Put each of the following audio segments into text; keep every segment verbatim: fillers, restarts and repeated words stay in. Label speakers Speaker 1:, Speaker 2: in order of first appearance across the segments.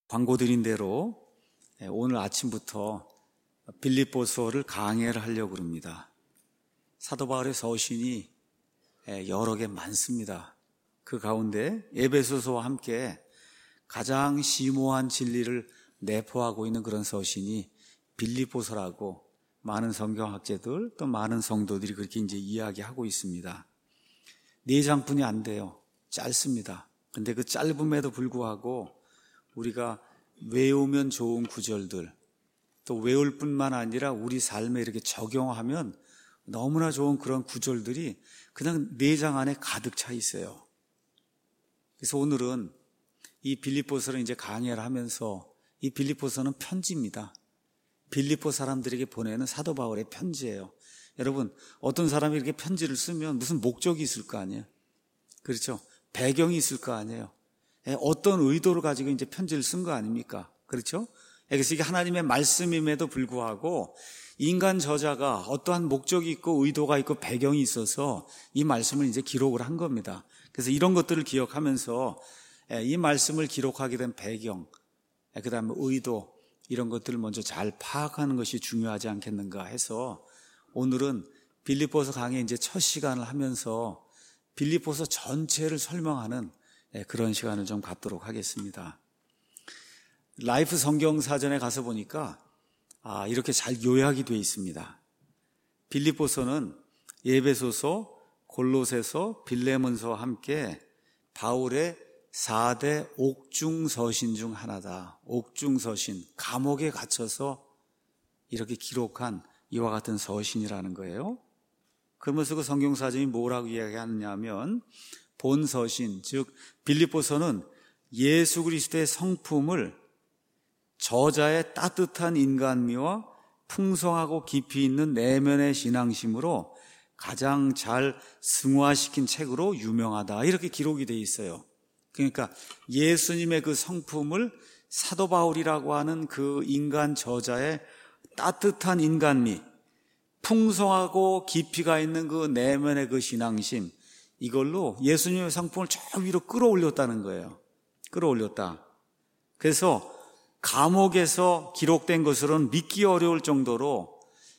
Speaker 1: 광고 드린 대로 오늘 아침부터 빌립보서를 강해를 하려고 합니다. 사도 바울의 서신이 여러 개 많습니다. 그 가운데 에베소서와 함께 가장 심오한 진리를 내포하고 있는 그런 서신이 빌립보서라고 많은 성경학자들 또 많은 성도들이 그렇게 이제 이야기하고 있습니다. 네 장뿐이 안 돼요. 짧습니다. 근데 그 짧음에도 불구하고 우리가 외우면 좋은 구절들, 또 외울 뿐만 아니라 우리 삶에 이렇게 적용하면 너무나 좋은 그런 구절들이 그냥 네 장 안에 가득 차 있어요. 그래서 오늘은 이 빌립보서를 이제 강해를 하면서, 이 빌립보서는 편지입니다. 빌립보 사람들에게 보내는 사도 바울의 편지예요. 여러분, 어떤 사람이 이렇게 편지를 쓰면 무슨 목적이 있을 거 아니에요? 그렇죠? 배경이 있을 거 아니에요? 어떤 의도를 가지고 이제 편지를 쓴 거 아닙니까? 그렇죠? 그래서 이게 하나님의 말씀임에도 불구하고 인간 저자가 어떠한 목적이 있고 의도가 있고 배경이 있어서 이 말씀을 이제 기록을 한 겁니다. 그래서 이런 것들을 기억하면서 이 말씀을 기록하게 된 배경, 그 다음에 의도, 이런 것들을 먼저 잘 파악하는 것이 중요하지 않겠는가 해서 오늘은 빌립보서 강의 이제 첫 시간을 하면서 빌립보서 전체를 설명하는 그런 시간을 좀 갖도록 하겠습니다. 라이프 성경사전에 가서 보니까 아, 이렇게 잘 요약이 되어 있습니다. 빌립보서는 에베소서, 골로새서, 빌레몬서와 함께 바울의 사 대 옥중서신 중 하나다. 옥중서신, 감옥에 갇혀서 이렇게 기록한 이와 같은 서신이라는 거예요. 그러면서 그 성경사전이 뭐라고 이야기하느냐 하면 본서신, 즉 빌립보서는 예수 그리스도의 성품을 저자의 따뜻한 인간미와 풍성하고 깊이 있는 내면의 신앙심으로 가장 잘 승화시킨 책으로 유명하다, 이렇게 기록이 되어 있어요. 그러니까 예수님의 그 성품을 사도 바울이라고 하는 그 인간 저자의 따뜻한 인간미, 풍성하고 깊이가 있는 그 내면의 그 신앙심, 이걸로 예수님의 성품을 저 위로 끌어올렸다는 거예요. 끌어올렸다. 그래서 감옥에서 기록된 것으로는 믿기 어려울 정도로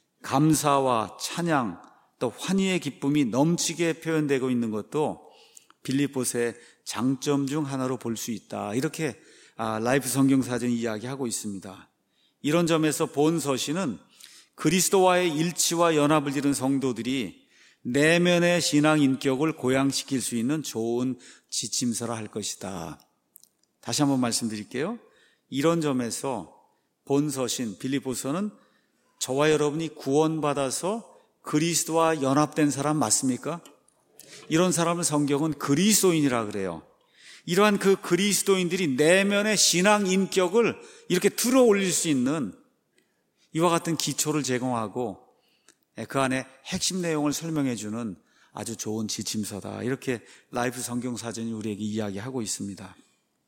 Speaker 1: 감사와 찬양 또 환희의 기쁨이 넘치게 표현되고 있는 것도 빌립보서의 장점 중 하나로 볼 수 있다, 이렇게 라이프 성경사전이 이야기하고 있습니다. 이런 점에서 본 서신은 그리스도와의 일치와 연합을 이룬 성도들이 내면의 신앙 인격을 고양시킬 수 있는 좋은 지침서라 할 것이다. 다시 한번 말씀드릴게요. 이런 점에서 본 서신 빌립보서는 저와 여러분이 구원받아서 그리스도와 연합된 사람 맞습니까? 이런 사람을 성경은 그리스도인이라 그래요. 이러한 그 그리스도인들이 내면의 신앙 인격을 이렇게 들어 올릴 수 있는 이와 같은 기초를 제공하고 그 안에 핵심 내용을 설명해 주는 아주 좋은 지침서다, 이렇게 라이프 성경사전이 우리에게 이야기하고 있습니다.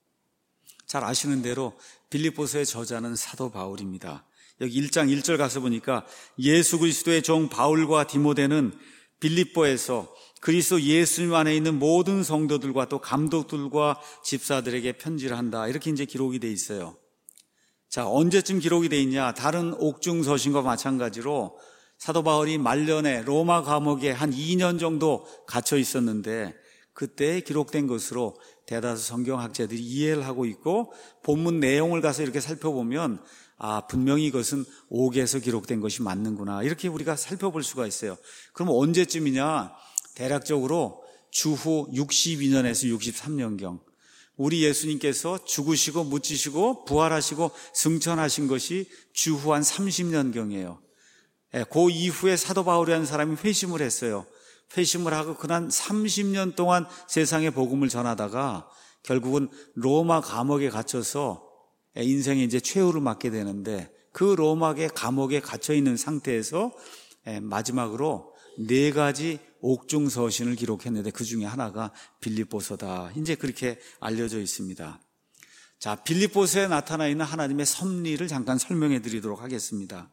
Speaker 1: 잘 아시는 대로 빌립보서의 저자는 사도 바울입니다. 여기 일 장 일 절 가서 보니까 예수 그리스도의 종 바울과 디모데는 빌립보에서 그리스도 예수님 안에 있는 모든 성도들과 또 감독들과 집사들에게 편지를 한다, 이렇게 이제 기록이 돼 있어요. 자, 언제쯤 기록이 돼 있냐? 다른 옥중 서신과 마찬가지로 사도 바울이 말년에 로마 감옥에 한 이 년 정도 갇혀 있었는데 그때 기록된 것으로 대다수 성경학자들이 이해를 하고 있고, 본문 내용을 가서 이렇게 살펴보면 아, 분명히 이것은 옥에서 기록된 것이 맞는구나, 이렇게 우리가 살펴볼 수가 있어요. 그럼 언제쯤이냐? 대략적으로 주후 육십이 년에서 육십삼 년경, 우리 예수님께서 죽으시고 묻히시고 부활하시고 승천하신 것이 주후 한 삼십 년경이에요. 그 이후에 사도 바울이라는 사람이 회심을 했어요. 회심을 하고 그난 삼십 년 동안 세상에 복음을 전하다가 결국은 로마 감옥에 갇혀서 인생의 이제 최후를 맞게 되는데, 그 로마의 감옥에 갇혀 있는 상태에서 마지막으로 네 가지 옥중 서신을 기록했는데 그 중에 하나가 빌립보서다, 이제 그렇게 알려져 있습니다. 자, 빌립보서에 나타나 있는 하나님의 섭리를 잠깐 설명해 드리도록 하겠습니다.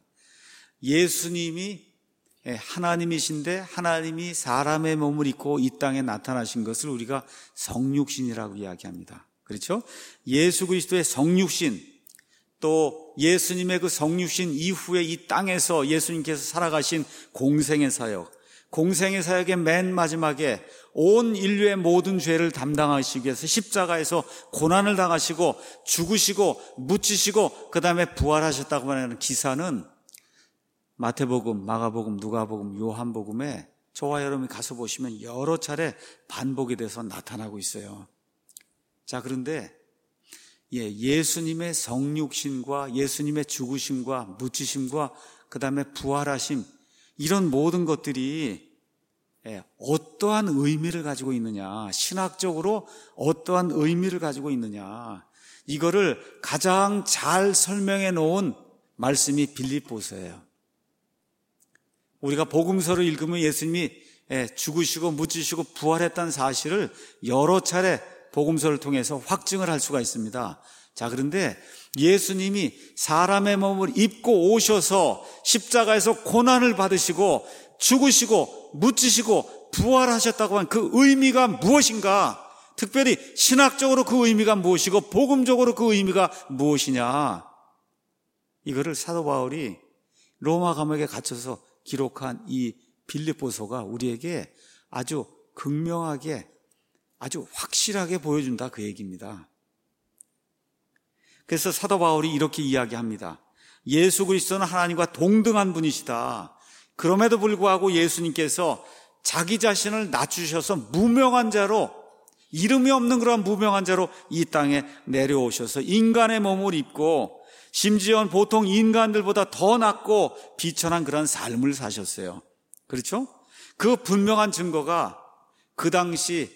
Speaker 1: 예수님이 하나님이신데 하나님이 사람의 몸을 입고 이 땅에 나타나신 것을 우리가 성육신이라고 이야기합니다. 그렇죠? 예수 그리스도의 성육신, 또 예수님의 그 성육신 이후에 이 땅에서 예수님께서 살아가신 공생의 사역, 공생의 사역의 맨 마지막에 온 인류의 모든 죄를 담당하시기 위해서 십자가에서 고난을 당하시고 죽으시고 묻히시고 그 다음에 부활하셨다고 하는 기사는 마태복음, 마가복음, 누가복음, 요한복음에 저와 여러분이 가서 보시면 여러 차례 반복이 돼서 나타나고 있어요. 자, 그런데 예, 예수님의 성육신과 예수님의 죽으심과 묻히심과 그 다음에 부활하심, 이런 모든 것들이 어떠한 의미를 가지고 있느냐, 신학적으로 어떠한 의미를 가지고 있느냐, 이거를 가장 잘 설명해 놓은 말씀이 빌립보서예요. 우리가 복음서를 읽으면 예수님이 죽으시고 묻히시고 부활했다는 사실을 여러 차례 복음서를 통해서 확증을 할 수가 있습니다. 자, 그런데 예수님이 사람의 몸을 입고 오셔서 십자가에서 고난을 받으시고 죽으시고 묻히시고 부활하셨다고 한 그 의미가 무엇인가? 특별히 신학적으로 그 의미가 무엇이고 복음적으로 그 의미가 무엇이냐? 이거를 사도 바울이 로마 감옥에 갇혀서 기록한 이 빌립보서가 우리에게 아주 극명하게, 아주 확실하게 보여준다, 그 얘기입니다. 그래서 사도 바울이 이렇게 이야기합니다. 예수 그리스도는 하나님과 동등한 분이시다. 그럼에도 불구하고 예수님께서 자기 자신을 낮추셔서 무명한 자로, 이름이 없는 그런 무명한 자로 이 땅에 내려오셔서 인간의 몸을 입고 심지어 보통 인간들보다 더 낮고 비천한 그런 삶을 사셨어요. 그렇죠? 그 분명한 증거가 그 당시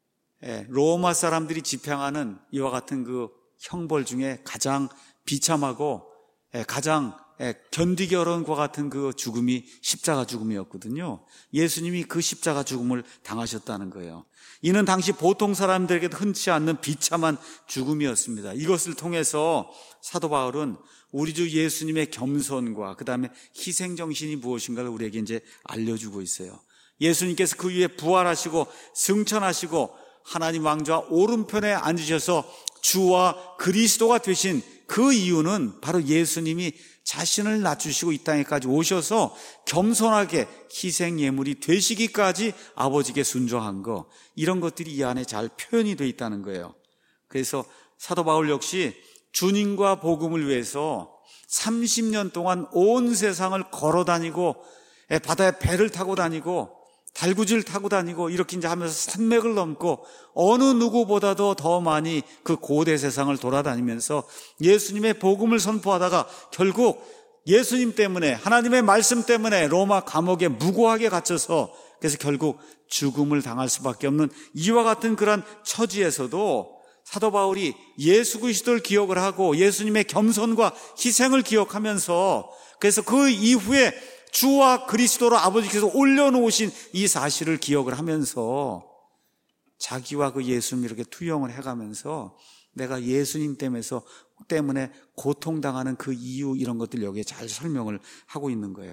Speaker 1: 로마 사람들이 집행하는 이와 같은 그 형벌 중에 가장 비참하고 가장 견디기 어려운 것 같은 그 죽음이 십자가 죽음이었거든요. 예수님이 그 십자가 죽음을 당하셨다는 거예요. 이는 당시 보통 사람들에게도 흔치 않는 비참한 죽음이었습니다. 이것을 통해서 사도 바울은 우리 주 예수님의 겸손과 그 다음에 희생정신이 무엇인가를 우리에게 이제 알려주고 있어요. 예수님께서 그 위에 부활하시고 승천하시고 하나님 왕좌 오른편에 앉으셔서 주와 그리스도가 되신 그 이유는 바로 예수님이 자신을 낮추시고 이 땅에까지 오셔서 겸손하게 희생 예물이 되시기까지 아버지께 순종한 거, 이런 것들이 이 안에 잘 표현이 되어 있다는 거예요. 그래서 사도 바울 역시 주님과 복음을 위해서 삼십 년 동안 온 세상을 걸어 다니고 바다에 배를 타고 다니고 달구지를 타고 다니고 이렇게 이제 하면서 산맥을 넘고 어느 누구보다도 더 많이 그 고대 세상을 돌아다니면서 예수님의 복음을 선포하다가 결국 예수님 때문에, 하나님의 말씀 때문에 로마 감옥에 무고하게 갇혀서 그래서 결국 죽음을 당할 수밖에 없는 이와 같은 그런 처지에서도 사도 바울이 예수 그리스도를 기억을 하고 예수님의 겸손과 희생을 기억하면서 그래서 그 이후에 주와 그리스도로 아버지께서 올려놓으신 이 사실을 기억을 하면서 자기와 그 예수님 이렇게 투영을 해가면서 내가 예수님 때문에서 때문에 고통당하는 그 이유, 이런 것들 여기에 잘 설명을 하고 있는 거예요.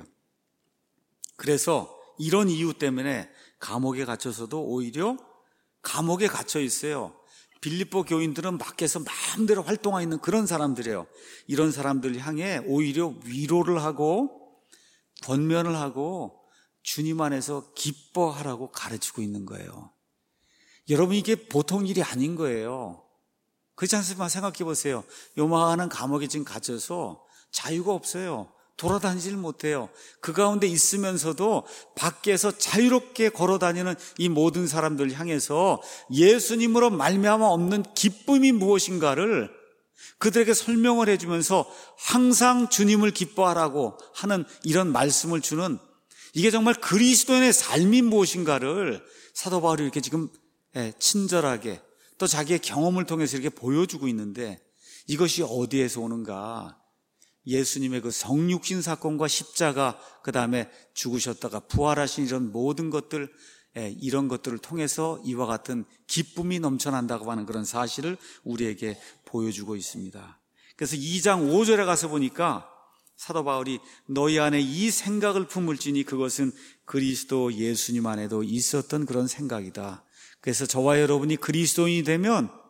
Speaker 1: 그래서 이런 이유 때문에 감옥에 갇혀서도 오히려 감옥에 갇혀 있어요. 빌립보 교인들은 밖에서 마음대로 활동하고 있는 그런 사람들이에요. 이런 사람들 향해 오히려 위로를 하고 권면을 하고 주님 안에서 기뻐하라고 가르치고 있는 거예요. 여러분, 이게 보통 일이 아닌 거예요. 그렇지 않습니까? 생각해 보세요. 요만한 감옥에 지금 갇혀서 자유가 없어요. 돌아다니질 못해요. 그 가운데 있으면서도 밖에서 자유롭게 걸어다니는 이 모든 사람들 향해서 예수님으로 말미암아 없는 기쁨이 무엇인가를 그들에게 설명을 해주면서 항상 주님을 기뻐하라고 하는 이런 말씀을 주는, 이게 정말 그리스도인의 삶이 무엇인가를 사도 바울이 이렇게 지금 친절하게 또 자기의 경험을 통해서 이렇게 보여주고 있는데, 이것이 어디에서 오는가? 예수님의 그 성육신 사건과 십자가, 그 다음에 죽으셨다가 부활하신 이런 모든 것들, 이런 것들을 통해서 이와 같은 기쁨이 넘쳐난다고 하는 그런 사실을 우리에게 보여주고 있습니다. 그래서 이 장 오 절에 가서 보니까 사도 바울이 너희 안에 이 생각을 품을지니 그것은 그리스도 예수님 안에도 있었던 그런 생각이다. 그래서 저와 여러분이 그리스도인이 되면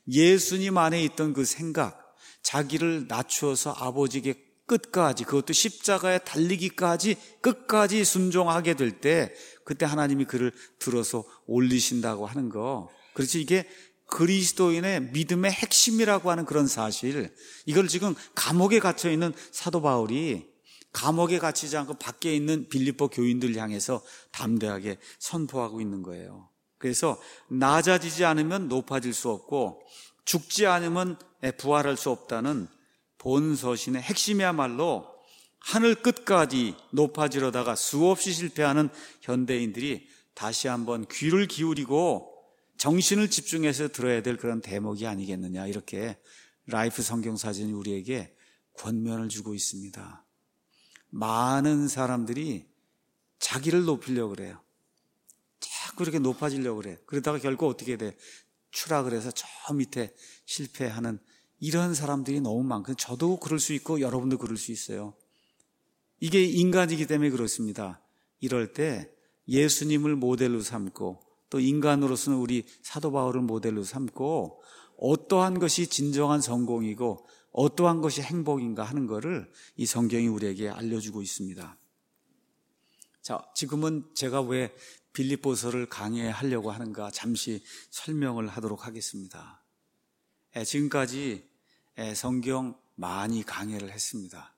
Speaker 1: 예수님 안에 있던 그 생각, 자기를 낮추어서 아버지에게 끝까지, 그것도 십자가에 달리기까지 끝까지 순종하게 될 때 그때 하나님이 그를 들어서 올리신다고 하는 거. 그렇지, 이게 그리스도인의 믿음의 핵심이라고 하는 그런 사실, 이걸 지금 감옥에 갇혀있는 사도 바울이 감옥에 갇히지 않고 밖에 있는 빌립보 교인들 향해서 담대하게 선포하고 있는 거예요. 그래서 낮아지지 않으면 높아질 수 없고 죽지 않으면 부활할 수 없다는 본서신의 핵심이야말로 하늘 끝까지 높아지려다가 수없이 실패하는 현대인들이 다시 한번 귀를 기울이고 정신을 집중해서 들어야 될 그런 대목이 아니겠느냐, 이렇게 라이프 성경사진이 우리에게 권면을 주고 있습니다. 많은 사람들이 자기를 높이려고 그래요. 자꾸 이렇게 높아지려고 그래. 그러다가 결국 어떻게 돼? 추락을 해서 저 밑에 실패하는 이런 사람들이 너무 많거든요. 저도 그럴 수 있고 여러분도 그럴 수 있어요. 이게 인간이기 때문에 그렇습니다. 이럴 때 예수님을 모델로 삼고 또 인간으로서는 우리 사도 바울을 모델로 삼고 어떠한 것이 진정한 성공이고 어떠한 것이 행복인가 하는 것을 이 성경이 우리에게 알려주고 있습니다. 자, 지금은 제가 왜 빌립보서를 강해하려고 하는가 잠시 설명을 하도록 하겠습니다. 에, 지금까지 에, 성경 많이 강해를 했습니다.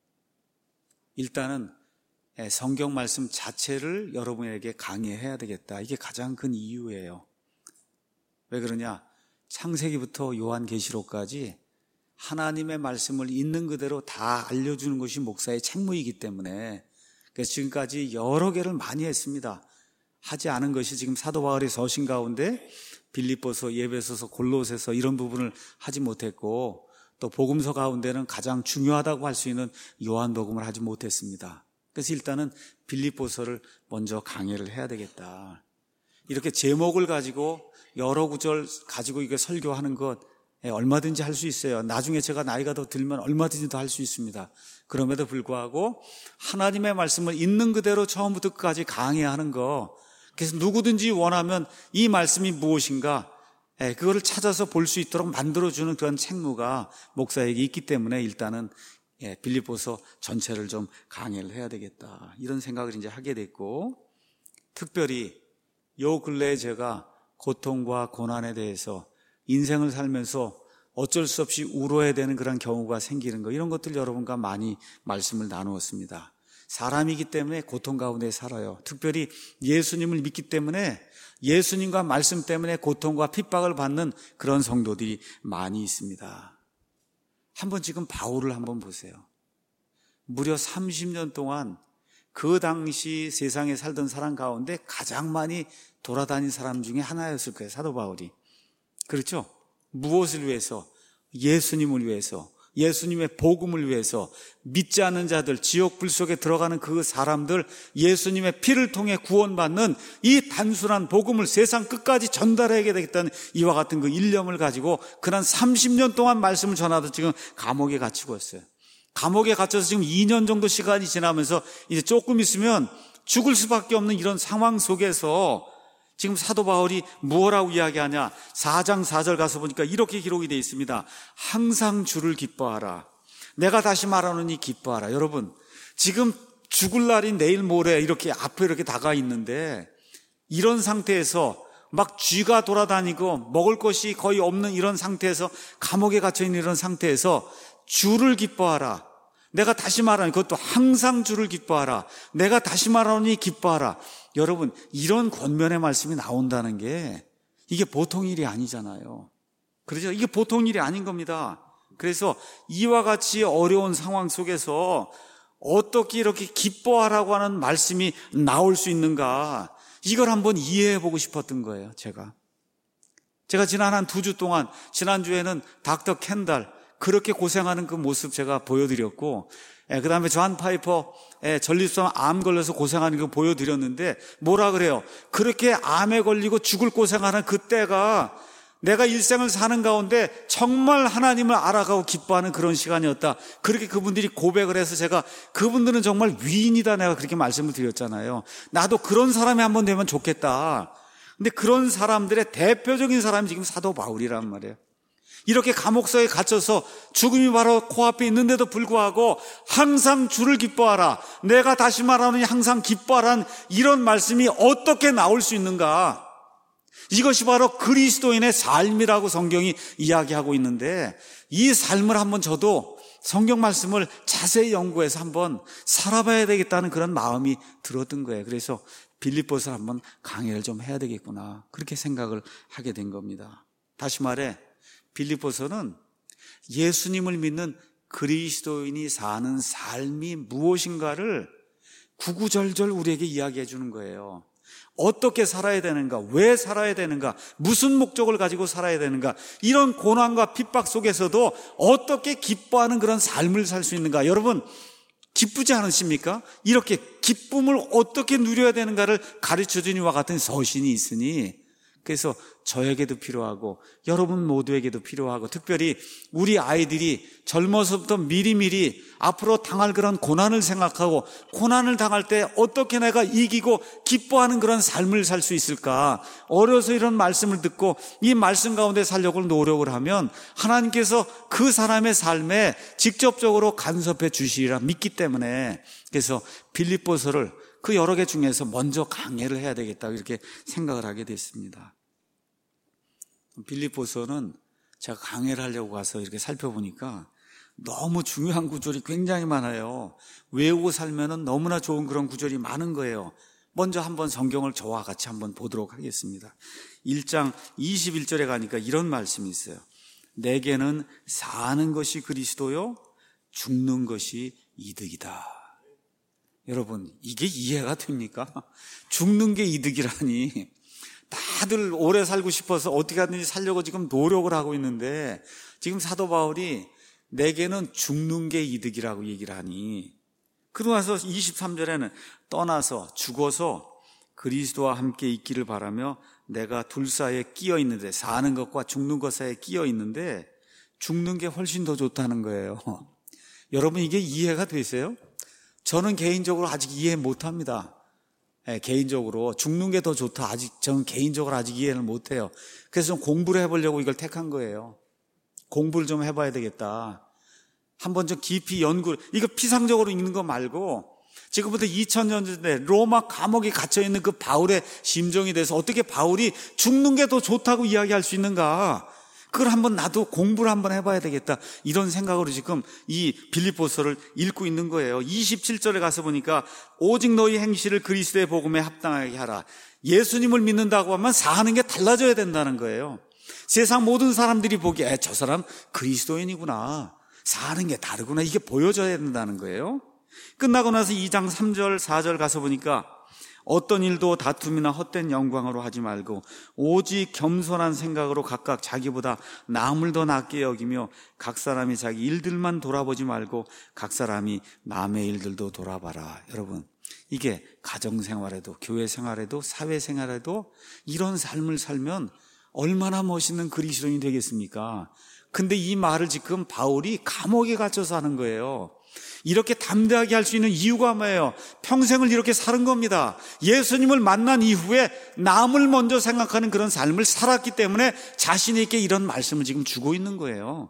Speaker 1: 일단은 에, 성경 말씀 자체를 여러분에게 강해해야 되겠다. 이게 가장 큰 이유예요. 왜 그러냐? 창세기부터 요한계시록까지 하나님의 말씀을 있는 그대로 다 알려주는 것이 목사의 책무이기 때문에 그래서 지금까지 여러 개를 많이 했습니다. 하지 않은 것이 지금 사도 바울의 서신 가운데 빌립보서, 에베소서, 골로새서 이런 부분을 하지 못했고 또 복음서 가운데는 가장 중요하다고 할 수 있는 요한복음을 하지 못했습니다. 그래서 일단은 빌립보서를 먼저 강해를 해야 되겠다. 이렇게 제목을 가지고 여러 구절 가지고 이게 설교하는 것 얼마든지 할 수 있어요. 나중에 제가 나이가 더 들면 얼마든지 더 할 수 있습니다. 그럼에도 불구하고 하나님의 말씀을 있는 그대로 처음부터 끝까지 강해하는 거, 그래서 누구든지 원하면 이 말씀이 무엇인가 그거를 찾아서 볼 수 있도록 만들어주는 그런 책무가 목사에게 있기 때문에 일단은 빌립보서 전체를 좀 강해를 해야 되겠다, 이런 생각을 이제 하게 됐고, 특별히 요 근래에 제가 고통과 고난에 대해서 인생을 살면서 어쩔 수 없이 울어야 되는 그런 경우가 생기는 거, 이런 것들 여러분과 많이 말씀을 나누었습니다. 사람이기 때문에 고통 가운데 살아요. 특별히 예수님을 믿기 때문에 예수님과 말씀 때문에 고통과 핍박을 받는 그런 성도들이 많이 있습니다. 한번 지금 바울을 한번 보세요. 무려 삼십 년 동안 그 당시 세상에 살던 사람 가운데 가장 많이 돌아다닌 사람 중에 하나였을 거예요, 사도 바울이. 그렇죠? 무엇을 위해서? 예수님을 위해서, 예수님의 복음을 위해서, 믿지 않는 자들, 지옥 불 속에 들어가는 그 사람들, 예수님의 피를 통해 구원받는 이 단순한 복음을 세상 끝까지 전달해야 되겠다는 이와 같은 그 일념을 가지고 그난 삼십 년 동안 말씀을 전하다 지금 감옥에 갇히고 있어요. 감옥에 갇혀서 지금 이 년 정도 시간이 지나면서 이제 조금 있으면 죽을 수밖에 없는 이런 상황 속에서 지금 사도 바울이 뭐라고 이야기하냐? 사 장 사 절 가서 보니까 이렇게 기록이 되어 있습니다. 항상 주를 기뻐하라. 내가 다시 말하노니 기뻐하라. 여러분, 지금 죽을 날이 내일 모레 이렇게 앞에 이렇게 다가 있는데 이런 상태에서 막 쥐가 돌아다니고 먹을 것이 거의 없는 이런 상태에서 감옥에 갇혀있는 이런 상태에서 주를 기뻐하라. 내가 다시 말하니, 그것도 항상 주를 기뻐하라. 내가 다시 말하노니 기뻐하라. 여러분, 이런 권면의 말씀이 나온다는 게 이게 보통 일이 아니잖아요. 그렇죠? 이게 보통 일이 아닌 겁니다. 그래서 이와 같이 어려운 상황 속에서 어떻게 이렇게 기뻐하라고 하는 말씀이 나올 수 있는가, 이걸 한번 이해해 보고 싶었던 거예요. 제가 제가 지난 한 두 주 동안, 지난주에는 닥터 켄달 그렇게 고생하는 그 모습 제가 보여드렸고, 예, 그 다음에 존 파이퍼 예, 전립선 암 걸려서 고생하는 거 보여드렸는데 뭐라 그래요? 그렇게 암에 걸리고 죽을 고생하는 그때가 내가 일생을 사는 가운데 정말 하나님을 알아가고 기뻐하는 그런 시간이었다. 그렇게 그분들이 고백을 해서 제가, 그분들은 정말 위인이다, 내가 그렇게 말씀을 드렸잖아요. 나도 그런 사람이 한번 되면 좋겠다. 근데 그런 사람들의 대표적인 사람이 지금 사도 바울이란 말이에요. 이렇게 감옥서에 갇혀서 죽음이 바로 코앞에 있는데도 불구하고 항상 주를 기뻐하라, 내가 다시 말하노니 항상 기뻐하라는 이런 말씀이 어떻게 나올 수 있는가? 이것이 바로 그리스도인의 삶이라고 성경이 이야기하고 있는데, 이 삶을 한번 저도 성경 말씀을 자세히 연구해서 한번 살아봐야 되겠다는 그런 마음이 들었던 거예요. 그래서 빌립보서를 한번 강의를 좀 해야 되겠구나, 그렇게 생각을 하게 된 겁니다. 다시 말해 빌립보서는 예수님을 믿는 그리스도인이 사는 삶이 무엇인가를 구구절절 우리에게 이야기해 주는 거예요. 어떻게 살아야 되는가, 왜 살아야 되는가, 무슨 목적을 가지고 살아야 되는가, 이런 고난과 핍박 속에서도 어떻게 기뻐하는 그런 삶을 살 수 있는가. 여러분, 기쁘지 않으십니까? 이렇게 기쁨을 어떻게 누려야 되는가를 가르쳐주는 이와 같은 서신이 있으니, 그래서 저에게도 필요하고 여러분 모두에게도 필요하고, 특별히 우리 아이들이 젊어서부터 미리미리 앞으로 당할 그런 고난을 생각하고, 고난을 당할 때 어떻게 내가 이기고 기뻐하는 그런 삶을 살 수 있을까, 어려서 이런 말씀을 듣고 이 말씀 가운데 살려고 노력을 하면 하나님께서 그 사람의 삶에 직접적으로 간섭해 주시리라 믿기 때문에, 그래서 빌립보서를 그 여러 개 중에서 먼저 강해를 해야 되겠다, 이렇게 생각을 하게 됐습니다. 빌립보서는 제가 강해를 하려고 가서 이렇게 살펴보니까 너무 중요한 구절이 굉장히 많아요. 외우고 살면은 너무나 좋은 그런 구절이 많은 거예요. 먼저 한번 성경을 저와 같이 한번 보도록 하겠습니다. 일 장 이십일 절에 가니까 이런 말씀이 있어요. 내게는 사는 것이 그리스도요, 죽는 것이 이득이다. 여러분, 이게 이해가 됩니까? 죽는 게 이득이라니. 다들 오래 살고 싶어서 어떻게 하든지 살려고 지금 노력을 하고 있는데, 지금 사도 바울이 내게는 죽는 게 이득이라고 얘기를 하니, 그러고 나서 이십삼 절에는 떠나서 죽어서 그리스도와 함께 있기를 바라며 내가 둘 사이에 끼어 있는데, 사는 것과 죽는 것 사이에 끼어 있는데 죽는 게 훨씬 더 좋다는 거예요. 여러분, 이게 이해가 되세요? 저는 개인적으로 아직 이해 못합니다. 네, 개인적으로 죽는 게 더 좋다, 아직 저는 개인적으로 아직 이해를 못해요. 그래서 좀 공부를 해보려고 이걸 택한 거예요. 공부를 좀 해봐야 되겠다, 한번 좀 깊이 연구를. 이거 피상적으로 읽는 거 말고 지금부터 이천 년 전에 로마 감옥에 갇혀있는 그 바울의 심정에 대해서 어떻게 바울이 죽는 게 더 좋다고 이야기할 수 있는가, 그걸 한번 나도 공부를 한번 해봐야 되겠다, 이런 생각으로 지금 이 빌립보서를 읽고 있는 거예요. 이십칠 절에 가서 보니까 오직 너희 행실을 그리스도의 복음에 합당하게 하라. 예수님을 믿는다고 하면 사는 게 달라져야 된다는 거예요. 세상 모든 사람들이 보기에 저 사람 그리스도인이구나, 사는 게 다르구나, 이게 보여져야 된다는 거예요. 끝나고 나서 이 장 삼 절 사 절 가서 보니까 어떤 일도 다툼이나 헛된 영광으로 하지 말고 오직 겸손한 생각으로 각각 자기보다 남을 더 낫게 여기며 각 사람이 자기 일들만 돌아보지 말고 각 사람이 남의 일들도 돌아봐라. 여러분, 이게 가정생활에도 교회생활에도 사회생활에도 이런 삶을 살면 얼마나 멋있는 그리스도인이 되겠습니까? 근데 이 말을 지금 바울이 감옥에 갇혀서 하는 거예요. 이렇게 담대하게 할 수 있는 이유가 뭐예요? 평생을 이렇게 사는 겁니다. 예수님을 만난 이후에 남을 먼저 생각하는 그런 삶을 살았기 때문에 자신 있게 이런 말씀을 지금 주고 있는 거예요.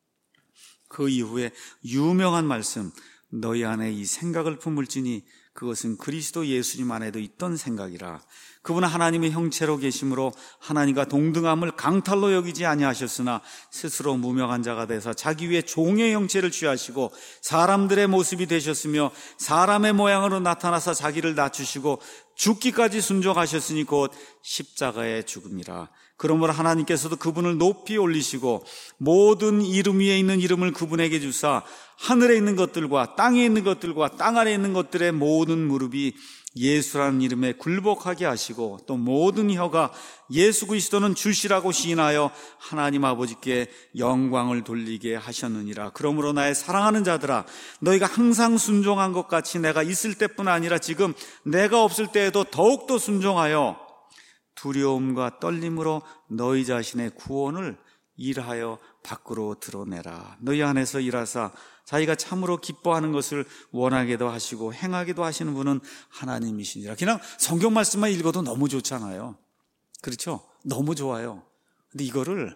Speaker 1: 그 이후에 유명한 말씀, 너희 안에 이 생각을 품을지니 그것은 그리스도 예수님 안에도 있던 생각이라. 그분은 하나님의 형체로 계심으로 하나님과 동등함을 강탈로 여기지 아니하셨으나 스스로 무명한 자가 되사 자기 위에 종의 형체를 취하시고 사람들의 모습이 되셨으며 사람의 모양으로 나타나사 자기를 낮추시고 죽기까지 순종하셨으니 곧 십자가의 죽음이라. 그러므로 하나님께서도 그분을 높이 올리시고 모든 이름 위에 있는 이름을 그분에게 주사 하늘에 있는 것들과 땅에 있는 것들과 땅 아래에 있는 것들의 모든 무릎이 예수라는 이름에 굴복하게 하시고 또 모든 혀가 예수 그리스도는 주시라고 시인하여 하나님 아버지께 영광을 돌리게 하셨느니라. 그러므로 나의 사랑하는 자들아, 너희가 항상 순종한 것 같이 내가 있을 때뿐 아니라 지금 내가 없을 때에도 더욱더 순종하여 두려움과 떨림으로 너희 자신의 구원을 일하여 밖으로 드러내라. 너희 안에서 일하사 자기가 참으로 기뻐하는 것을 원하게도 하시고 행하게도 하시는 분은 하나님이시니라. 그냥 성경 말씀만 읽어도 너무 좋잖아요. 그렇죠? 너무 좋아요. 근데 이거를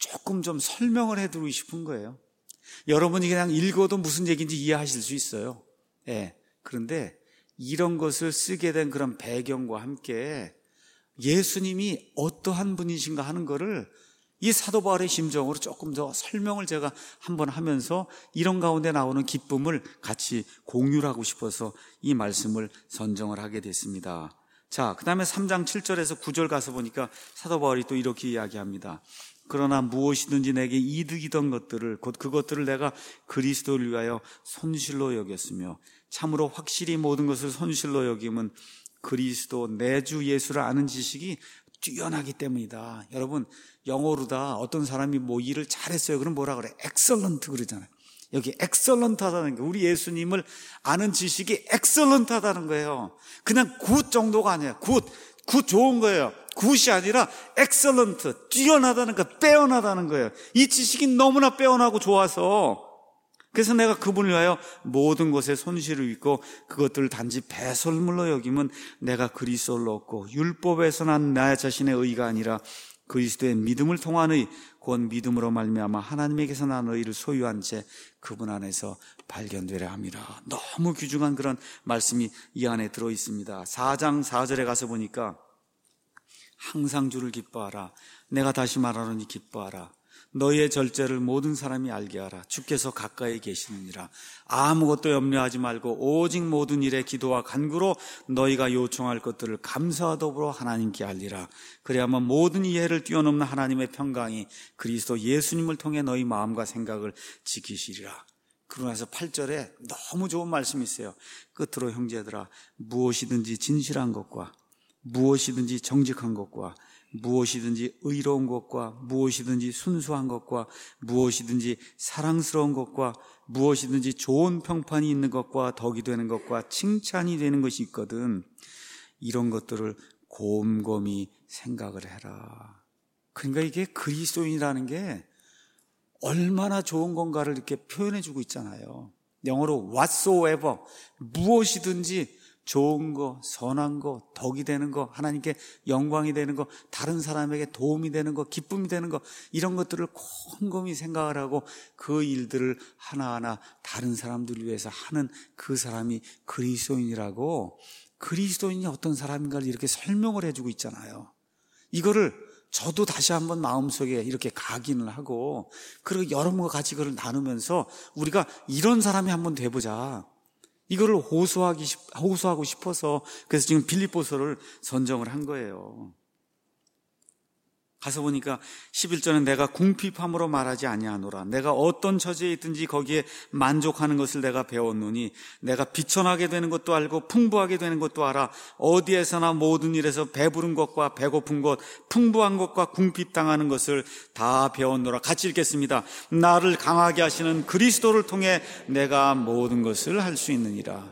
Speaker 1: 조금 좀 설명을 해드리고 싶은 거예요. 여러분이 그냥 읽어도 무슨 얘기인지 이해하실 수 있어요. 예. 그런데 이런 것을 쓰게 된 그런 배경과 함께 예수님이 어떠한 분이신가 하는 거를 이 사도 바울의 심정으로 조금 더 설명을 제가 한번 하면서 이런 가운데 나오는 기쁨을 같이 공유를 하고 싶어서 이 말씀을 선정을 하게 됐습니다. 자, 그 다음에 삼 장 칠 절에서 구 절 가서 보니까 사도 바울이 또 이렇게 이야기합니다. 그러나 무엇이든지 내게 이득이던 것들을 곧 그것들을 내가 그리스도를 위하여 손실로 여겼으며 참으로 확실히 모든 것을 손실로 여김은 그리스도 내 주 예수를 아는 지식이 뛰어나기 때문이다. 여러분, 영어로다 어떤 사람이 뭐 일을 잘했어요. 그럼 뭐라 그래? 엑설런트 그러잖아요. 여기 엑설런트 하다는 게 우리 예수님을 아는 지식이 엑설런트 하다는 거예요. 그냥 굿 정도가 아니에요. 굿, 굿 좋은 거예요. 굿이 아니라 엑설런트, 뛰어나다는 거, 빼어나다는 거예요. 이 지식이 너무나 빼어나고 좋아서 그래서 내가 그분을 위하여 모든 것에 손실을 입고 그것들을 단지 배설물로 여기면 내가 그리스도를 얻고 율법에서 난 나 자신의 의가 아니라 그리스도의 믿음을 통한 의, 곧 믿음으로 말미암아 하나님에게서 난 의를 소유한 채 그분 안에서 발견되려 함이라. 너무 귀중한 그런 말씀이 이 안에 들어있습니다. 사 장 사 절에 가서 보니까 항상 주를 기뻐하라. 내가 다시 말하노니 기뻐하라. 너희의 절제를 모든 사람이 알게 하라. 주께서 가까이 계시느니라. 아무것도 염려하지 말고 오직 모든 일에 기도와 간구로 너희가 요청할 것들을 감사와 더불어 하나님께 알리라. 그래야만 모든 이해를 뛰어넘는 하나님의 평강이 그리스도 예수님을 통해 너희 마음과 생각을 지키시리라. 그러고 나서 팔 절에 너무 좋은 말씀이 있어요. 끝으로 형제들아, 무엇이든지 진실한 것과 무엇이든지 정직한 것과 무엇이든지 의로운 것과 무엇이든지 순수한 것과 무엇이든지 사랑스러운 것과 무엇이든지 좋은 평판이 있는 것과 덕이 되는 것과 칭찬이 되는 것이 있거든 이런 것들을 곰곰이 생각을 해라. 그러니까 이게 그리스도인이라는 게 얼마나 좋은 건가를 이렇게 표현해 주고 있잖아요. 영어로 whatsoever, 무엇이든지 좋은 거, 선한 거, 덕이 되는 거, 하나님께 영광이 되는 거, 다른 사람에게 도움이 되는 거, 기쁨이 되는 거, 이런 것들을 곰곰이 생각을 하고 그 일들을 하나하나 다른 사람들을 위해서 하는 그 사람이 그리스도인이라고, 그리스도인이 어떤 사람인가를 이렇게 설명을 해주고 있잖아요. 이거를 저도 다시 한번 마음속에 이렇게 각인을 하고, 그리고 여러분과 같이 그걸 나누면서 우리가 이런 사람이 한번 돼보자. 이거를 호소하기, 호소하고 싶어서 그래서 지금 빌립보서를 선정을 한 거예요. 가서 보니까 십일 절은 내가 궁핍함으로 말하지 아니하노라. 내가 어떤 처지에 있든지 거기에 만족하는 것을 내가 배웠노니 내가 비천하게 되는 것도 알고 풍부하게 되는 것도 알아. 어디에서나 모든 일에서 배부른 것과 배고픈 것, 풍부한 것과 궁핍당하는 것을 다 배웠노라. 같이 읽겠습니다. 나를 강하게 하시는 그리스도를 통해 내가 모든 것을 할 수 있느니라.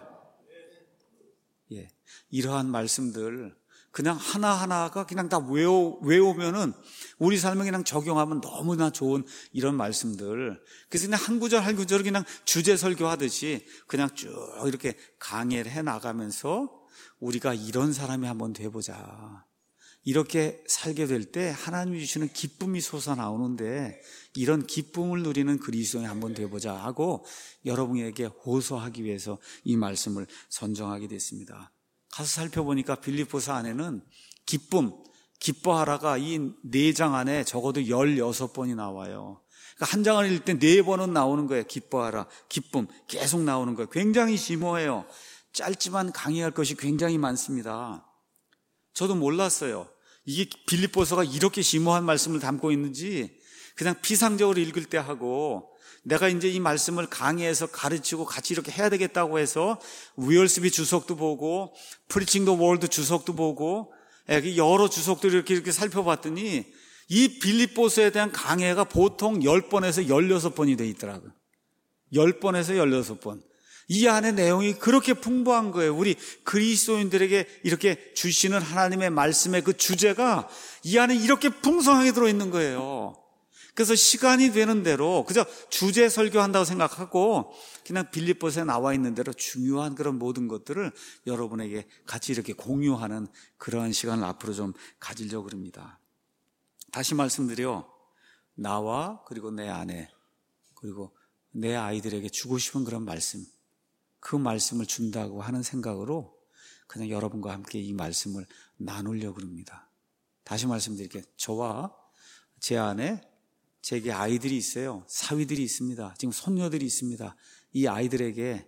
Speaker 1: 예, 이러한 말씀들 그냥 하나하나가 그냥 다 외워, 외우면은 우리 삶에 그냥 적용하면 너무나 좋은 이런 말씀들. 그래서 그냥 한 구절 한 구절 그냥 주제 설교하듯이 그냥 쭉 이렇게 강의를 해 나가면서 우리가 이런 사람이 한번 돼보자. 이렇게 살게 될 때 하나님이 주시는 기쁨이 솟아나오는데 이런 기쁨을 누리는 그리스도인이 한번 돼보자 하고 여러분에게 호소하기 위해서 이 말씀을 선정하게 됐습니다. 가서 살펴보니까 빌립보서 안에는 기쁨, 기뻐하라가 이 네 장 안에 적어도 열여섯 번이 나와요. 그러니까 한 장을 읽을 때 네 번은 나오는 거예요. 기뻐하라, 기쁨 계속 나오는 거예요. 굉장히 심오해요. 짧지만 강의할 것이 굉장히 많습니다. 저도 몰랐어요. 이게 빌립보서가 이렇게 심오한 말씀을 담고 있는지 그냥 피상적으로 읽을 때 하고 내가 이제 이 말씀을 강의해서 가르치고 같이 이렇게 해야 되겠다고 해서 위얼스비 주석도 보고 프리칭 더 월드 주석도 보고 여러 주석들을 이렇게 이렇게 살펴봤더니 이 빌립보서에 대한 강해가 보통 열 번에서 열여섯 번이 돼 있더라고요. 열 번에서 열여섯 번. 이 안에 내용이 그렇게 풍부한 거예요. 우리 그리스도인들에게 이렇게 주시는 하나님의 말씀의 그 주제가 이 안에 이렇게 풍성하게 들어있는 거예요. 그래서 시간이 되는 대로 그저 주제 설교한다고 생각하고 그냥 빌립보서에 나와 있는 대로 중요한 그런 모든 것들을 여러분에게 같이 이렇게 공유하는 그러한 시간을 앞으로 좀 가지려고 합니다. 다시 말씀드려 나와 그리고 내 아내 그리고 내 아이들에게 주고 싶은 그런 말씀, 그 말씀을 준다고 하는 생각으로 그냥 여러분과 함께 이 말씀을 나누려고 합니다. 다시 말씀드릴게요. 저와 제 안에 제게 아이들이 있어요. 사위들이 있습니다. 지금 손녀들이 있습니다. 이 아이들에게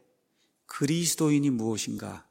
Speaker 1: 그리스도인이 무엇인가,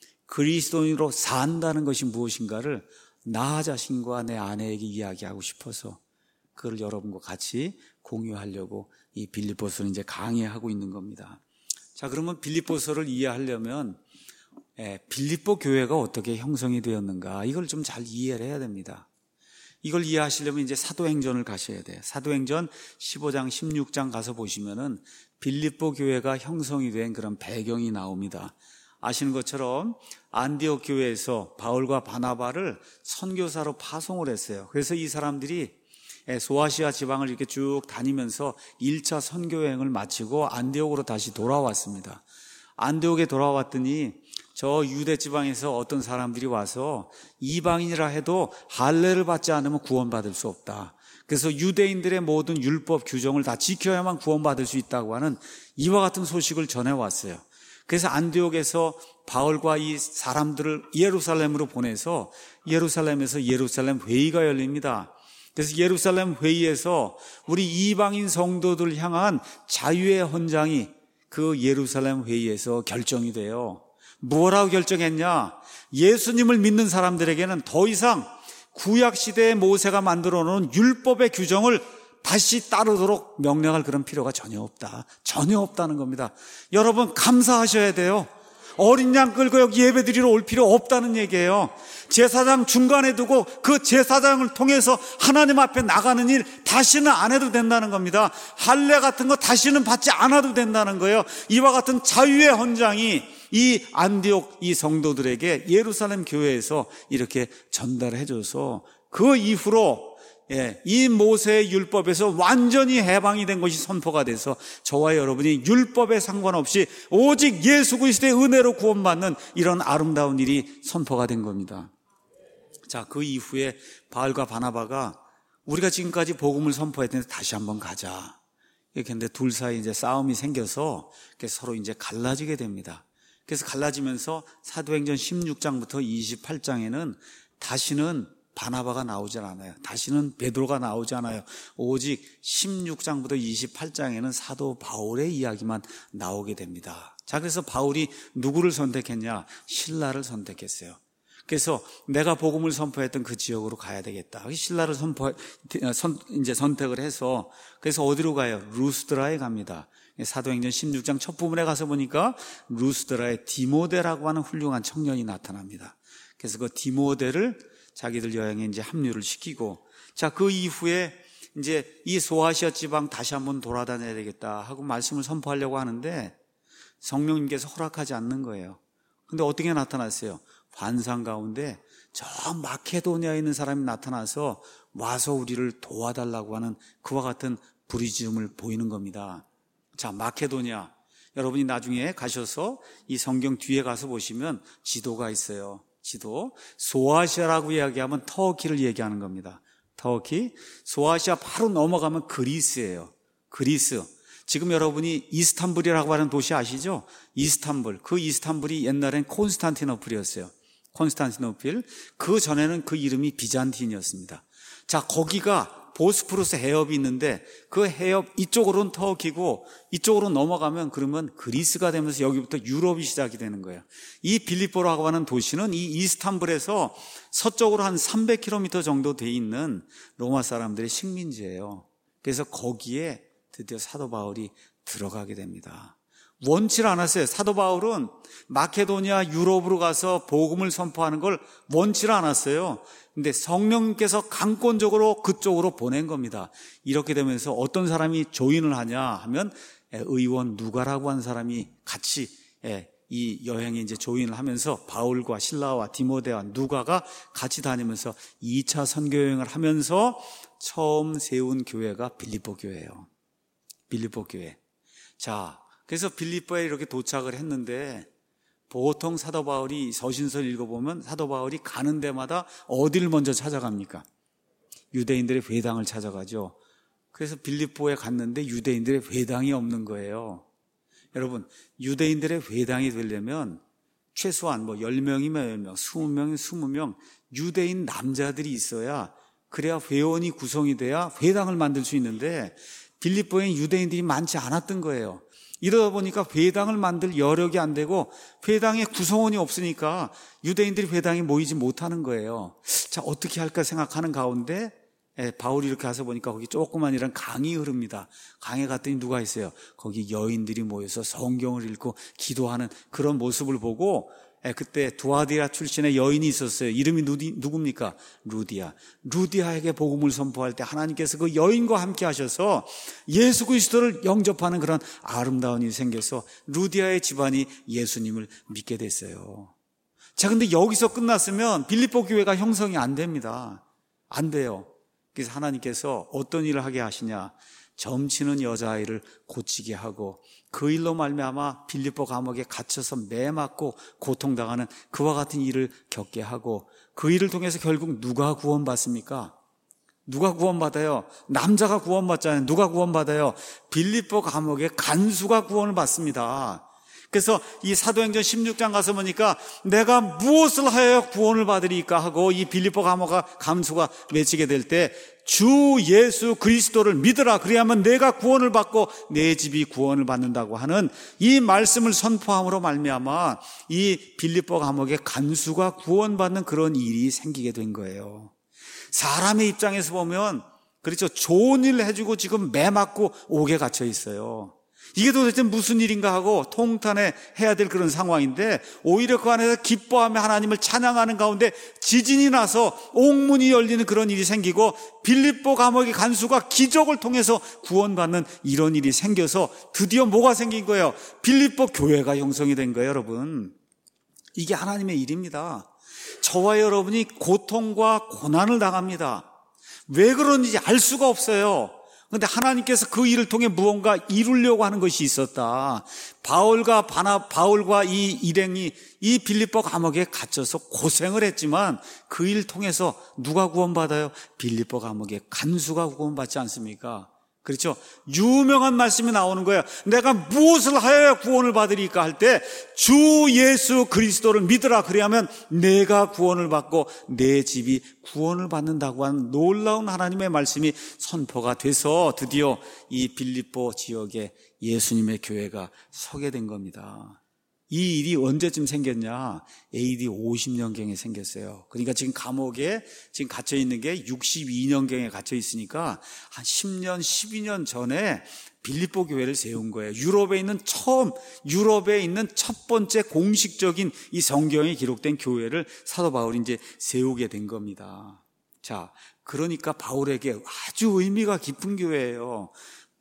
Speaker 1: 그리스도인으로 산다는 것이 무엇인가를 나 자신과 내 아내에게 이야기하고 싶어서 그걸 여러분과 같이 공유하려고 이 빌립보서를 이제 강의하고 있는 겁니다. 자, 그러면 빌립보서를 이해하려면 예, 빌립보 교회가 어떻게 형성이 되었는가, 이걸 좀 잘 이해를 해야 됩니다. 이걸 이해하시려면 이제 사도행전을 가셔야 돼요. 사도행전 십오 장, 십육 장 가서 보시면은 빌립보 교회가 형성이 된 그런 배경이 나옵니다. 아시는 것처럼 안디옥 교회에서 바울과 바나바를 선교사로 파송을 했어요. 그래서 이 사람들이 소아시아 지방을 이렇게 쭉 다니면서 일 차 선교 여행을 마치고 안디옥으로 다시 돌아왔습니다. 안디옥에 돌아왔더니 저 유대 지방에서 어떤 사람들이 와서 이방인이라 해도 할례를 받지 않으면 구원받을 수 없다. 그래서 유대인들의 모든 율법 규정을 다 지켜야만 구원받을 수 있다고 하는 이와 같은 소식을 전해왔어요. 그래서 안디옥에서 바울과 이 사람들을 예루살렘으로 보내서 예루살렘에서 예루살렘 회의가 열립니다. 그래서 예루살렘 회의에서 우리 이방인 성도들을 향한 자유의 헌장이 그 예루살렘 회의에서 결정이 돼요. 뭐라고 결정했냐? 예수님을 믿는 사람들에게는 더 이상 구약시대의 모세가 만들어 놓은 율법의 규정을 다시 따르도록 명령할 그런 필요가 전혀 없다. 전혀 없다는 겁니다. 여러분 감사하셔야 돼요. 어린 양 끌고 여기 예배드리러 올 필요 없다는 얘기예요. 제사장 중간에 두고 그 제사장을 통해서 하나님 앞에 나가는 일 다시는 안 해도 된다는 겁니다. 할례 같은 거 다시는 받지 않아도 된다는 거예요. 이와 같은 자유의 헌장이 이 안디옥 이 성도들에게 예루살렘 교회에서 이렇게 전달해줘서 그 이후로 예, 이 모세의 율법에서 완전히 해방이 된 것이 선포가 돼서 저와 여러분이 율법에 상관없이 오직 예수 그리스도의 은혜로 구원받는 이런 아름다운 일이 선포가 된 겁니다. 자, 그 이후에 바울과 바나바가 우리가 지금까지 복음을 선포했는데 다시 한번 가자. 이렇게 했는데 둘 사이 이제 싸움이 생겨서 서로 이제 갈라지게 됩니다. 그래서 갈라지면서 사도행전 십육 장부터 이십팔 장에는 다시는 바나바가 나오지 않아요. 다시는 베드로가 나오지 않아요. 오직 십육 장부터 이십팔 장에는 사도 바울의 이야기만 나오게 됩니다. 자, 그래서 바울이 누구를 선택했냐? 신라를 선택했어요. 그래서 내가 복음을 선포했던 그 지역으로 가야 되겠다. 신라를 선포, 선, 이제 선택을 해서 그래서 어디로 가요? 루스드라에 갑니다. 사도행전 십육 장 첫 부분에 가서 보니까 루스드라에 디모데라고 하는 훌륭한 청년이 나타납니다. 그래서 그 디모데를 자기들 여행에 이제 합류를 시키고, 자, 그 이후에 이제 이 소아시아 지방 다시 한번 돌아다녀야 되겠다 하고 말씀을 선포하려고 하는데 성령님께서 허락하지 않는 거예요. 근데 어떻게 나타났어요? 환상 가운데 저 마케도니아에 있는 사람이 나타나서 와서 우리를 도와달라고 하는 그와 같은 부르짖음을 보이는 겁니다. 자, 마케도니아. 여러분이 나중에 가셔서 이 성경 뒤에 가서 보시면 지도가 있어요. 지도. 소아시아라고 이야기하면 터키를 얘기하는 겁니다. 터키. 소아시아 바로 넘어가면 그리스예요. 그리스. 지금 여러분이 이스탄불이라고 하는 도시 아시죠? 이스탄불. 그 이스탄불이 옛날엔 콘스탄티노플이었어요. 콘스탄티노플. 그 전에는 그 이름이 비잔틴이었습니다. 자, 거기가 보스포러스 해협이 있는데 그 해협 이쪽으로는 터키고 이쪽으로 넘어가면 그러면 그리스가 되면서 여기부터 유럽이 시작이 되는 거예요. 이 빌립보라고 하는 도시는 이 이스탄불에서 서쪽으로 한 삼백 킬로미터 정도 돼 있는 로마 사람들의 식민지예요. 그래서 거기에 드디어 사도 바울이 들어가게 됩니다. 원치를 않았어요. 사도 바울은 마케도니아 유럽으로 가서 복음을 선포하는 걸 원치를 않았어요. 근데 성령님께서 강권적으로 그쪽으로 보낸 겁니다. 이렇게 되면서 어떤 사람이 조인을 하냐 하면 의원 누가라고 하는 사람이 같이 이 여행에 이제 조인을 하면서 바울과 실라와 디모데와 누가가 같이 다니면서 이 차 선교 여행을 하면서 처음 세운 교회가 빌립보 교회예요. 빌립보 교회. 자, 그래서 빌립보에 이렇게 도착을 했는데 보통 사도 바울이 서신서를 읽어보면 사도 바울이 가는 데마다 어디를 먼저 찾아갑니까? 유대인들의 회당을 찾아가죠. 그래서 빌립보에 갔는데 유대인들의 회당이 없는 거예요. 여러분, 유대인들의 회당이 되려면 최소한 뭐 열 명이면 열 명, 이십 명이면 이십 명 유대인 남자들이 있어야, 그래야 회원이 구성이 돼야 회당을 만들 수 있는데 빌립보에 유대인들이 많지 않았던 거예요. 이러다 보니까 회당을 만들 여력이 안 되고 회당에 구성원이 없으니까 유대인들이 회당에 모이지 못하는 거예요. 자, 어떻게 할까 생각하는 가운데 바울이 이렇게 가서 보니까 거기 조그만이란 강이 흐릅니다. 강에 갔더니 누가 있어요? 거기 여인들이 모여서 성경을 읽고 기도하는 그런 모습을 보고, 그때 두아디라 출신의 여인이 있었어요. 이름이 누디, 누굽니까? 루디아. 루디아에게 복음을 선포할 때 하나님께서 그 여인과 함께 하셔서 예수 그리스도를 영접하는 그런 아름다운 일이 생겨서 루디아의 집안이 예수님을 믿게 됐어요. 자, 근데 여기서 끝났으면 빌립보 교회가 형성이 안 됩니다. 안 돼요. 그래서 하나님께서 어떤 일을 하게 하시냐? 점치는 여자아이를 고치게 하고 그 일로 말미암아 빌립보 감옥에 갇혀서 매 맞고 고통당하는 그와 같은 일을 겪게 하고, 그 일을 통해서 결국 누가 구원받습니까? 누가 구원받아요? 남자가 구원받잖아요. 누가 구원받아요? 빌립보 감옥의 간수가 구원을 받습니다. 그래서 이 사도행전 십육 장 가서 보니까 내가 무엇을 하여 구원을 받으리까 하고 이 빌립보 감옥가 간수가 외치게 될 때 주 예수 그리스도를 믿으라, 그래야만 내가 구원을 받고 내 집이 구원을 받는다고 하는 이 말씀을 선포함으로 말미암아 이 빌립보 감옥의 간수가 구원받는 그런 일이 생기게 된 거예요. 사람의 입장에서 보면 그렇죠, 좋은 일을 해주고 지금 매 맞고 옥에 갇혀 있어요. 이게 도대체 무슨 일인가 하고 통탄해 해야 될 그런 상황인데, 오히려 그 안에서 기뻐하며 하나님을 찬양하는 가운데 지진이 나서 옥문이 열리는 그런 일이 생기고 빌립보 감옥의 간수가 기적을 통해서 구원받는 이런 일이 생겨서 드디어 뭐가 생긴 거예요? 빌립보 교회가 형성이 된 거예요. 여러분, 이게 하나님의 일입니다. 저와 여러분이 고통과 고난을 당합니다. 왜 그런지 알 수가 없어요. 그런데 하나님께서 그 일을 통해 무언가 이루려고 하는 것이 있었다. 바울과 바나, 바울과 이 일행이 이 빌립보 감옥에 갇혀서 고생을 했지만 그 일 통해서 누가 구원받아요? 빌립보 감옥의 간수가 구원받지 않습니까? 그렇죠? 유명한 말씀이 나오는 거예요. 내가 무엇을 하여야 구원을 받으리까 할 때 주 예수 그리스도를 믿으라, 그래야면 내가 구원을 받고 내 집이 구원을 받는다고 하는 놀라운 하나님의 말씀이 선포가 돼서 드디어 이 빌립보 지역에 예수님의 교회가 서게 된 겁니다. 이 일이 언제쯤 생겼냐? 에이디 오십 년경에 생겼어요. 그러니까 지금 감옥에 지금 갇혀 있는 게 육십이 년경에 갇혀 있으니까 한 십 년, 십이 년 전에 빌립보 교회를 세운 거예요. 유럽에 있는 처음, 유럽에 있는 첫 번째 공식적인 이 성경에 기록된 교회를 사도 바울이 이제 세우게 된 겁니다. 자, 그러니까 바울에게 아주 의미가 깊은 교회예요.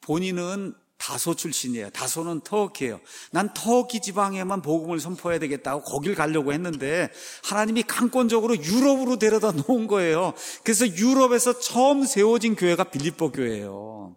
Speaker 1: 본인은 다소 출신이에요. 다소는 터키예요. 난 터키 지방에만 복음을 선포해야 되겠다고 거길 가려고 했는데 하나님이 강권적으로 유럽으로 데려다 놓은 거예요. 그래서 유럽에서 처음 세워진 교회가 빌립보 교회예요.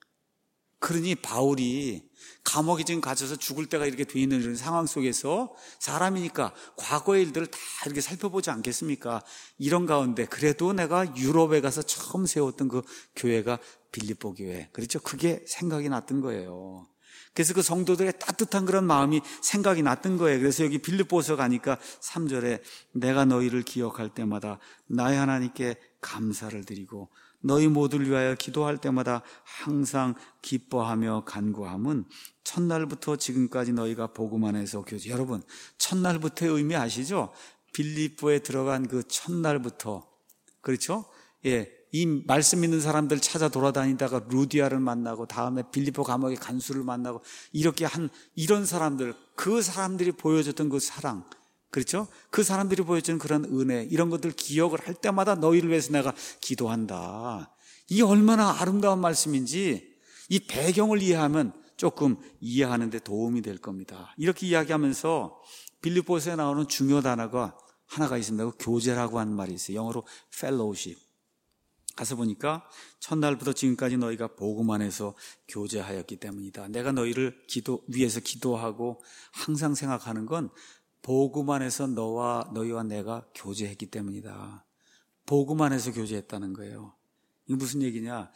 Speaker 1: 그러니 바울이 감옥에 지금 갇혀서 죽을 때가 이렇게 돼 있는 이런 상황 속에서 사람이니까 과거의 일들을 다 이렇게 살펴보지 않겠습니까? 이런 가운데 그래도 내가 유럽에 가서 처음 세웠던 그 교회가 빌립보 교회, 그렇죠? 그게 생각이 났던 거예요. 그래서 그 성도들의 따뜻한 그런 마음이 생각이 났던 거예요. 그래서 여기 빌립보서 가니까 삼 절에 내가 너희를 기억할 때마다 나의 하나님께 감사를 드리고 너희 모두를 위하여 기도할 때마다 항상 기뻐하며 간구함은 첫날부터 지금까지 너희가 복음 안에서 교제. 여러분, 첫날부터의 의미 아시죠? 빌립보에 들어간 그 첫날부터, 그렇죠? 예, 이 말씀 있는 사람들 찾아 돌아다니다가 루디아를 만나고 다음에 빌립보 감옥의 간수를 만나고 이렇게 한 이런 사람들, 그 사람들이 보여줬던 그 사랑, 그렇죠? 그 사람들이 보여주는 그런 은혜, 이런 것들 기억을 할 때마다 너희를 위해서 내가 기도한다. 이게 얼마나 아름다운 말씀인지 이 배경을 이해하면 조금 이해하는 데 도움이 될 겁니다. 이렇게 이야기하면서 빌립보서에 나오는 중요 단어가 하나가 있습니다. 교제라고 하는 말이 있어요. 영어로 fellowship. 가서 보니까 첫날부터 지금까지 너희가 복음 안에서 교제하였기 때문이다. 내가 너희를 기도 위해서 기도하고 항상 생각하는 건 복음 안에서 너와 너희와 내가 교제했기 때문이다. 복음 안에서 교제했다는 거예요. 이게 무슨 얘기냐?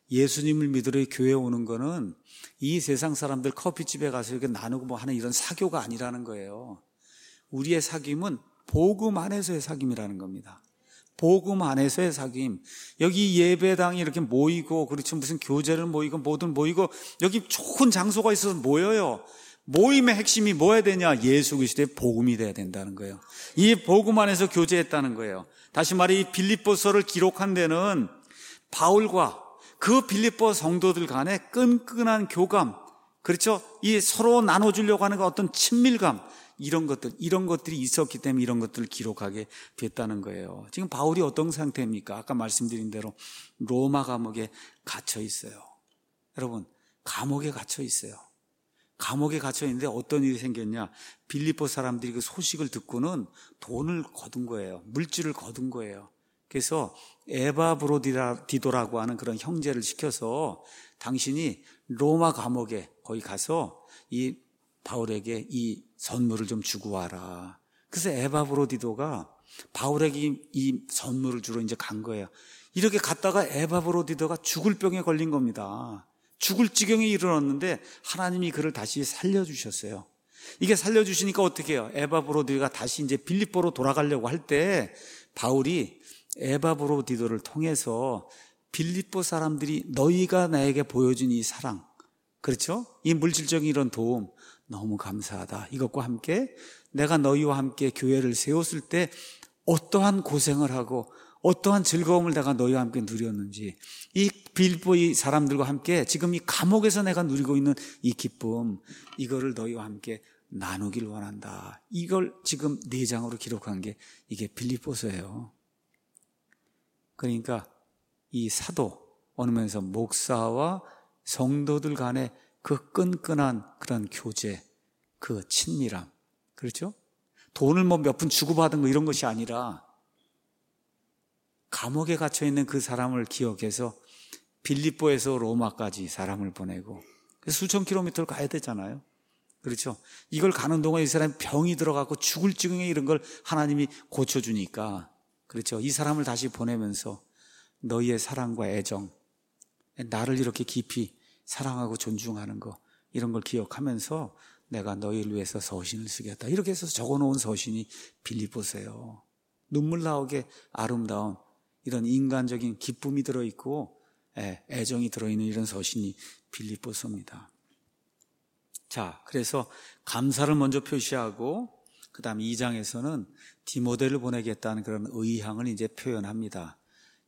Speaker 1: 예수님을 믿으러 교회에 오는 거는 이 세상 사람들 커피집에 가서 이렇게 나누고 뭐 하는 이런 사교가 아니라는 거예요. 우리의 사귐은 복음 안에서의 사귐이라는 겁니다. 복음 안에서의 사귐. 여기 예배당이 이렇게 모이고, 그렇죠, 무슨 교제를 모이고 뭐든 모이고, 여기 좋은 장소가 있어서 모여요. 모임의 핵심이 뭐야 되냐? 예수 그리스도의 복음이 돼야 된다는 거예요. 이 복음 안에서 교제했다는 거예요. 다시 말해 이 빌립보서를 기록한 데는 바울과 그 빌립보 성도들 간의 끈끈한 교감, 그렇죠? 이 서로 나눠주려고 하는 어떤 친밀감, 이런 것들, 이런 것들이 있었기 때문에 이런 것들을 기록하게 됐다는 거예요. 지금 바울이 어떤 상태입니까? 아까 말씀드린 대로 로마 감옥에 갇혀 있어요. 여러분, 감옥에 갇혀 있어요. 감옥에 갇혀 있는데 어떤 일이 생겼냐? 빌립보 사람들이 그 소식을 듣고는 돈을 거둔 거예요. 물질을 거둔 거예요. 그래서 에바브로디도라고 하는 그런 형제를 시켜서 당신이 로마 감옥에 거기 가서 이 바울에게 이 선물을 좀 주고 와라. 그래서 에바브로디도가 바울에게 이 선물을 주러 이제 간 거예요. 이렇게 갔다가 에바브로디도가 죽을 병에 걸린 겁니다. 죽을 지경에 이르렀는데 하나님이 그를 다시 살려주셨어요. 이게 살려주시니까 어떻게 해요? 에바브로디도가 다시 이제 빌립보로 돌아가려고 할 때 바울이 에바브로디도를 통해서 빌립보 사람들이 너희가 나에게 보여준 이 사랑, 그렇죠? 이 물질적인 이런 도움 너무 감사하다. 이것과 함께 내가 너희와 함께 교회를 세웠을 때 어떠한 고생을 하고 어떠한 즐거움을 내가 너희와 함께 누렸는지, 이 빌립보의 사람들과 함께 지금 이 감옥에서 내가 누리고 있는 이 기쁨, 이거를 너희와 함께 나누길 원한다. 이걸 지금 네 장으로 기록한 게 이게 빌립보서예요. 그러니까 이 사도, 어느 면에서 목사와 성도들 간의 그 끈끈한 그런 교제, 그 친밀함, 그렇죠? 돈을 뭐 몇 푼 주고받은 거 이런 것이 아니라 감옥에 갇혀있는 그 사람을 기억해서 빌립보에서 로마까지 사람을 보내고 수천 킬로미터를 가야 되잖아요. 그렇죠? 이걸 가는 동안 이 사람이 병이 들어가고 죽을 지경에 이런 걸 하나님이 고쳐주니까, 그렇죠? 이 사람을 다시 보내면서 너희의 사랑과 애정, 나를 이렇게 깊이 사랑하고 존중하는 거, 이런 걸 기억하면서 내가 너희를 위해서 서신을 쓰겠다. 이렇게 해서 적어놓은 서신이 빌립보서예요. 눈물 나오게 아름다운 이런 인간적인 기쁨이 들어있고 애정이 들어있는 이런 서신이 빌립보서입니다. 자, 그래서 감사를 먼저 표시하고 그 다음 이 장에서는 디모데를 보내겠다는 그런 의향을 이제 표현합니다.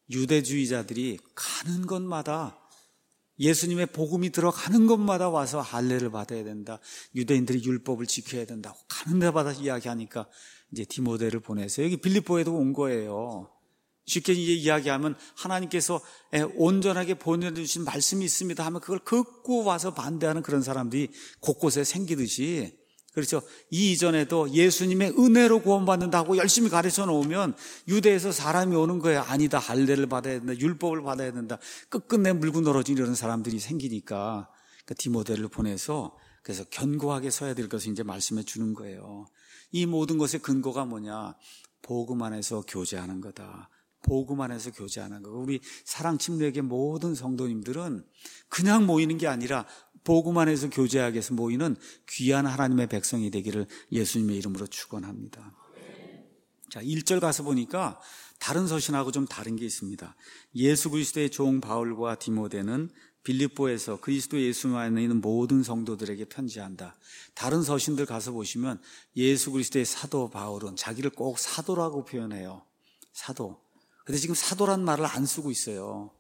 Speaker 1: 유대주의자들이 가는 곳마다, 예수님의 복음이 들어가는 곳마다 와서 할례를 받아야 된다. 유대인들이 율법을 지켜야 된다고 가는 데마다 이야기하니까 이제 디모데를 보내서 여기 빌립보에도 온 거예요. 쉽게 이제 이야기하면 하나님께서 온전하게 보내주신 말씀이 있습니다 하면 그걸 긋고 와서 반대하는 그런 사람들이 곳곳에 생기듯이, 그렇죠? 이 이전에도 예수님의 은혜로 구원받는다고 열심히 가르쳐 놓으면 유대에서 사람이 오는 거예요. 아니다, 할례를 받아야 된다, 율법을 받아야 된다, 끝끝내 물고 늘어진 이런 사람들이 생기니까 그러니까 디모데를 보내서 그래서 견고하게 서야 될 것을 이제 말씀해 주는 거예요. 이 모든 것의 근거가 뭐냐? 복음 안에서 교제하는 거다. 복음 안에서 교제하는 거. 우리 사랑 침례교회 모든 성도님들은 그냥 모이는 게 아니라 복음 안에서 교제하기 위해서 모이는 귀한 하나님의 백성이 되기를 예수님의 이름으로 축원합니다. 자, 일 절 가서 보니까 다른 서신하고 좀 다른 게 있습니다. 예수 그리스도의 종 바울과 디모데는 빌립보에서 그리스도 예수 안에 있는 모든 성도들에게 편지한다. 다른 서신들 가서 보시면 예수 그리스도의 사도 바울은 자기를 꼭 사도라고 표현해요. 사도. 근데 지금 사도란 말을 안 쓰고 있어요.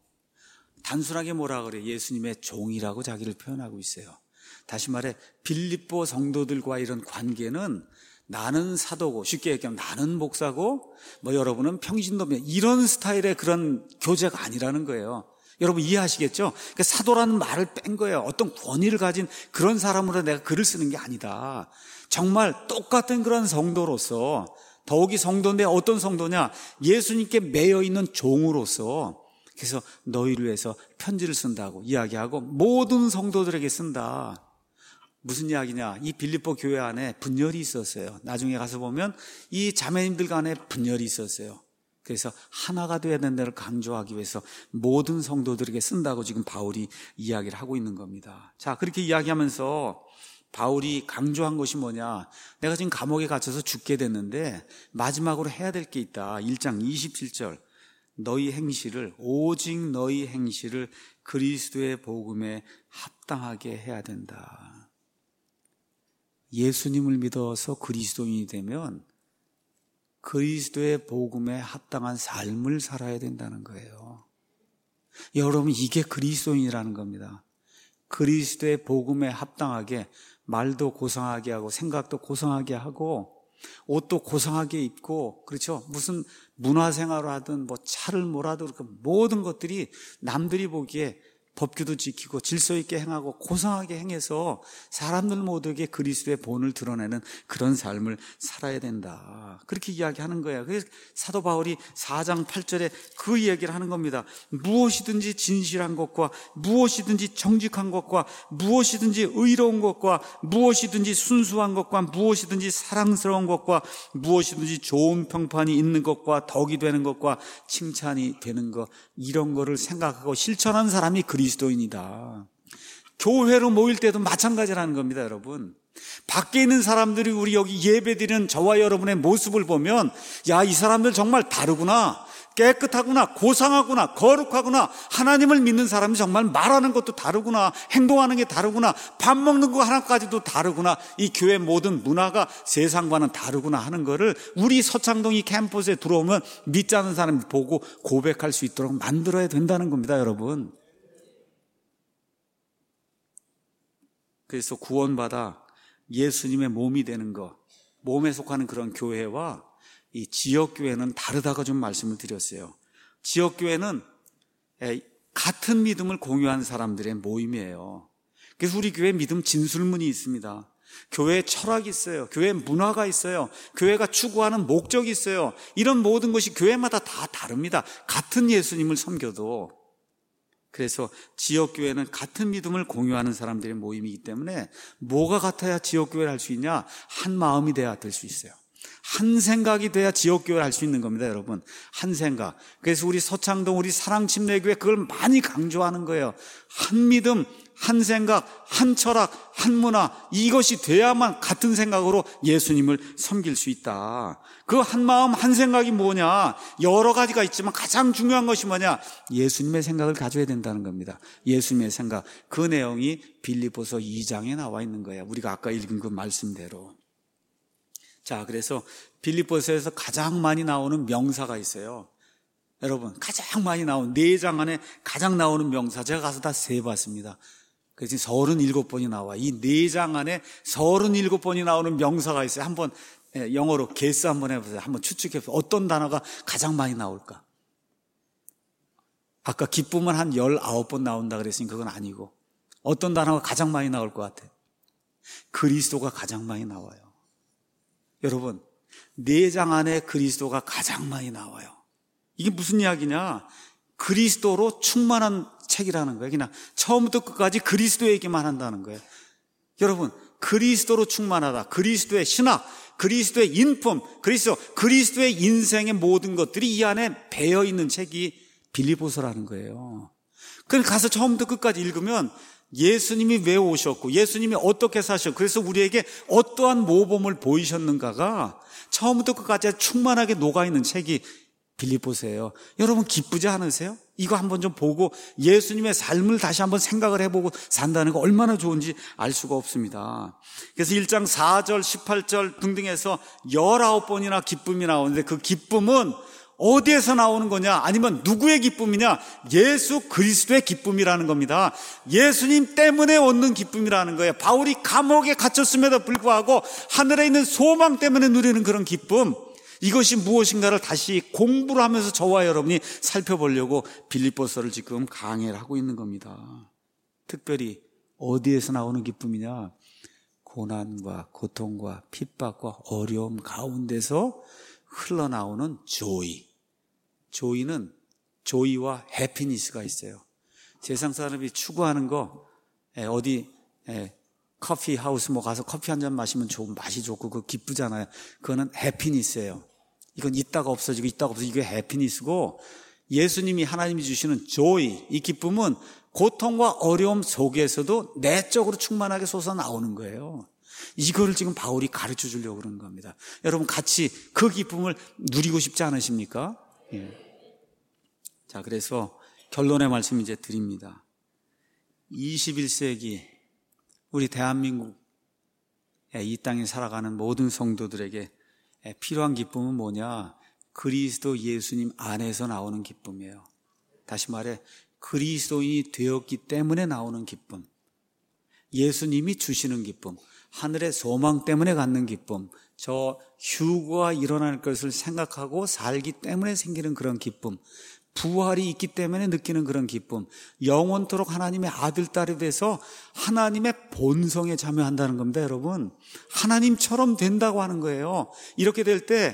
Speaker 1: 단순하게 뭐라 그래요? 예수님의 종이라고 자기를 표현하고 있어요. 다시 말해 빌립보 성도들과 이런 관계는 나는 사도고, 쉽게 얘기하면 나는 목사고 뭐 여러분은 평신도면, 이런 스타일의 그런 교제가 아니라는 거예요. 여러분 이해하시겠죠? 그러니까 사도라는 말을 뺀 거예요. 어떤 권위를 가진 그런 사람으로 내가 글을 쓰는 게 아니다. 정말 똑같은 그런 성도로서, 더욱이 성도인데 어떤 성도냐? 예수님께 매여 있는 종으로서, 그래서 너희를 위해서 편지를 쓴다고 이야기하고 모든 성도들에게 쓴다. 무슨 이야기냐? 이 빌립보 교회 안에 분열이 있었어요. 나중에 가서 보면 이 자매님들 간에 분열이 있었어요. 그래서 하나가 되어야 된다를 강조하기 위해서 모든 성도들에게 쓴다고 지금 바울이 이야기를 하고 있는 겁니다. 자, 그렇게 이야기하면서 바울이 강조한 것이 뭐냐? 내가 지금 감옥에 갇혀서 죽게 됐는데 마지막으로 해야 될 게 있다. 일 장 이십칠 절. 너희 행실을, 오직 너희 행실을 그리스도의 복음에 합당하게 해야 된다. 예수님을 믿어서 그리스도인이 되면 그리스도의 복음에 합당한 삶을 살아야 된다는 거예요. 여러분, 이게 그리스도인이라는 겁니다. 그리스도의 복음에 합당하게 말도 고상하게 하고 생각도 고상하게 하고 옷도 고상하게 입고, 그렇죠? 무슨 문화생활을 하든 뭐 차를 몰아도 그렇고 모든 것들이 남들이 보기에 법규도 지키고 질서 있게 행하고 고상하게 행해서 사람들 모두에게 그리스도의 본을 드러내는 그런 삶을 살아야 된다. 그렇게 이야기하는 거예요. 그래서 사도 바울이 사 장 팔 절에 그 이야기를 하는 겁니다. 무엇이든지 진실한 것과 무엇이든지 정직한 것과 무엇이든지 의로운 것과 무엇이든지 순수한 것과 무엇이든지 사랑스러운 것과 무엇이든지 좋은 평판이 있는 것과 덕이 되는 것과 칭찬이 되는 것, 이런 거를 생각하고 실천하는 사람이 그리스도인이다. 교회로 모일 때도 마찬가지라는 겁니다, 여러분. 밖에 있는 사람들이 우리 여기 예배드리는 저와 여러분의 모습을 보면, 야, 이 사람들 정말 다르구나, 깨끗하구나, 고상하구나, 거룩하구나, 하나님을 믿는 사람이 정말 말하는 것도 다르구나, 행동하는 게 다르구나, 밥 먹는 거 하나까지도 다르구나, 이 교회 모든 문화가 세상과는 다르구나 하는 거를 우리 서창동 이 캠퍼스에 들어오면 믿지 않는 사람이 보고 고백할 수 있도록 만들어야 된다는 겁니다, 여러분. 그래서 구원받아 예수님의 몸이 되는 것, 몸에 속하는 그런 교회와 이 지역교회는 다르다고 좀 말씀을 드렸어요. 지역교회는 같은 믿음을 공유한 사람들의 모임이에요. 그래서 우리 교회 믿음 진술문이 있습니다. 교회에 철학이 있어요. 교회 문화가 있어요. 교회가 추구하는 목적이 있어요. 이런 모든 것이 교회마다 다 다릅니다. 같은 예수님을 섬겨도. 그래서 지역교회는 같은 믿음을 공유하는 사람들의 모임이기 때문에 뭐가 같아야 지역교회를 할 수 있냐? 한 마음이 돼야 될 수 있어요. 한 생각이 돼야 지역교회를 할 수 있는 겁니다, 여러분. 한 생각. 그래서 우리 서창동, 우리 사랑침례교회 그걸 많이 강조하는 거예요. 한 믿음, 한 생각, 한 철학, 한 문화, 이것이 돼야만 같은 생각으로 예수님을 섬길 수 있다. 그 한 마음, 한 생각이 뭐냐? 여러 가지가 있지만 가장 중요한 것이 뭐냐? 예수님의 생각을 가져야 된다는 겁니다. 예수님의 생각. 그 내용이 빌립보서 이 장에 나와 있는 거예요. 우리가 아까 읽은 그 말씀대로. 자, 그래서 빌립보서에서 가장 많이 나오는 명사가 있어요. 여러분, 가장 많이 나오는, 네 장 안에 가장 나오는 명사, 제가 가서 다 세봤습니다. 그래서 서른일곱 번이 나와. 이 네 장 안에 서른일곱 번이 나오는 명사가 있어요. 한번 영어로 게스 한번 해보세요. 한번 추측해보세요. 어떤 단어가 가장 많이 나올까? 아까 기쁨은 한 열아홉 번 나온다 그랬으니 그건 아니고, 어떤 단어가 가장 많이 나올 것 같아요? 그리스도가 가장 많이 나와요. 여러분, 네 장 안에 그리스도가 가장 많이 나와요. 이게 무슨 이야기냐? 그리스도로 충만한 책이라는 거예요. 그냥 처음부터 끝까지 그리스도 얘기만 한다는 거예요. 여러분, 그리스도로 충만하다. 그리스도의 신학, 그리스도의 인품, 그리스도, 그리스도의 인생의 모든 것들이 이 안에 배어 있는 책이 빌립보서라는 거예요. 그래서 가서 처음부터 끝까지 읽으면 예수님이 왜 오셨고 예수님이 어떻게 사셨고 그래서 우리에게 어떠한 모범을 보이셨는가가 처음부터 끝까지 충만하게 녹아있는 책이 빌립보서예요. 여러분, 기쁘지 않으세요? 이거 한번 좀 보고 예수님의 삶을 다시 한번 생각을 해보고 산다는 거 얼마나 좋은지 알 수가 없습니다. 그래서 일 장 사 절 십팔 절 등등해서 열아홉 번이나 기쁨이 나오는데 그 기쁨은 어디에서 나오는 거냐? 아니면 누구의 기쁨이냐? 예수 그리스도의 기쁨이라는 겁니다. 예수님 때문에 얻는 기쁨이라는 거예요. 바울이 감옥에 갇혔음에도 불구하고 하늘에 있는 소망 때문에 누리는 그런 기쁨, 이것이 무엇인가를 다시 공부를 하면서 저와 여러분이 살펴보려고 빌립보서를 지금 강해를 하고 있는 겁니다. 특별히 어디에서 나오는 기쁨이냐? 고난과 고통과 핍박과 어려움 가운데서 흘러나오는 조이. 조이는 조이와 해피니스가 있어요. 세상 사람이 추구하는 거, 어디 커피 하우스 뭐 가서 커피 한 잔 마시면 좋은, 맛이 좋고 그 기쁘잖아요. 그거는 해피니스예요. 이건 있다가 없어지고 있다가 없어지고 이게 해피니스고, 예수님이 하나님이 주시는 조이, 이 기쁨은 고통과 어려움 속에서도 내적으로 충만하게 솟아나오는 거예요. 이거를 지금 바울이 가르쳐 주려고 그러는 겁니다. 여러분 같이 그 기쁨을 누리고 싶지 않으십니까? 예. 자, 그래서 결론의 말씀 이제 드립니다. 이십일 세기 우리 대한민국 이 땅에 살아가는 모든 성도들에게 필요한 기쁨은 뭐냐? 그리스도 예수님 안에서 나오는 기쁨이에요. 다시 말해 그리스도인이 되었기 때문에 나오는 기쁨, 예수님이 주시는 기쁨, 하늘의 소망 때문에 갖는 기쁨, 저 휴거가 일어날 것을 생각하고 살기 때문에 생기는 그런 기쁨, 부활이 있기 때문에 느끼는 그런 기쁨, 영원토록 하나님의 아들, 딸이 돼서 하나님의 본성에 참여한다는 겁니다. 여러분, 하나님처럼 된다고 하는 거예요. 이렇게 될 때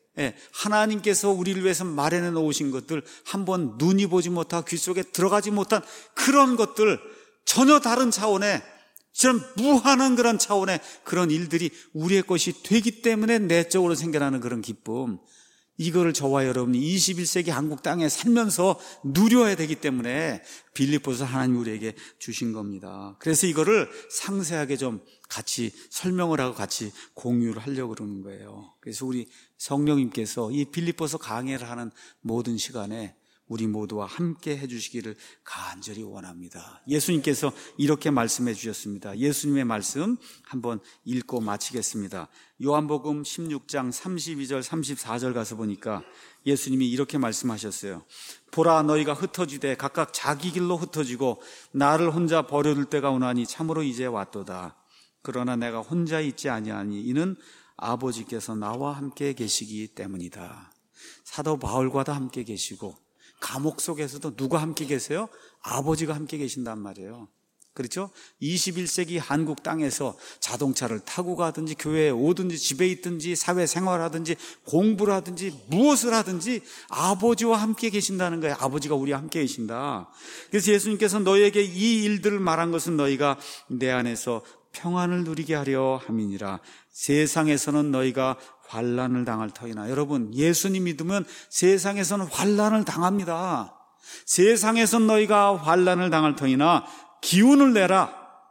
Speaker 1: 하나님께서 우리를 위해서 마련해 놓으신 것들, 한번 눈이 보지 못하고 귀 속에 들어가지 못한 그런 것들, 전혀 다른 차원의, 저런 무한한 그런 차원의 그런 일들이 우리의 것이 되기 때문에 내적으로 생겨나는 그런 기쁨, 이거를 저와 여러분이 이십일 세기 한국 땅에 살면서 누려야 되기 때문에 빌립보서 하나님 우리에게 주신 겁니다. 그래서 이거를 상세하게 좀 같이 설명을 하고 같이 공유를 하려고 그러는 거예요. 그래서 우리 성령님께서 이 빌립보서 강해를 하는 모든 시간에 우리 모두와 함께 해주시기를 간절히 원합니다. 예수님께서 이렇게 말씀해 주셨습니다. 예수님의 말씀 한번 읽고 마치겠습니다. 요한복음 십육 장 삼십이 절 삼십사 절 가서 보니까 예수님이 이렇게 말씀하셨어요. 보라, 너희가 흩어지되 각각 자기 길로 흩어지고 나를 혼자 버려둘 때가 오나니 참으로 이제 왔도다. 그러나 내가 혼자 있지 아니하니 이는 아버지께서 나와 함께 계시기 때문이다. 사도 바울과도 함께 계시고 감옥 속에서도 누가 함께 계세요? 아버지가 함께 계신단 말이에요. 그렇죠? 이십일 세기 한국 땅에서 자동차를 타고 가든지 교회에 오든지 집에 있든지 사회생활하든지 공부를 하든지 무엇을 하든지 아버지와 함께 계신다는 거예요. 아버지가 우리와 함께 계신다. 그래서 예수님께서 너희에게 이 일들을 말한 것은 너희가 내 안에서 평안을 누리게 하려 함이니라. 세상에서는 너희가 환난을 당할 터이나. 여러분, 예수님 믿으면 세상에서는 환난을 당합니다. 세상에서는 너희가 환난을 당할 터이나 기운을 내라.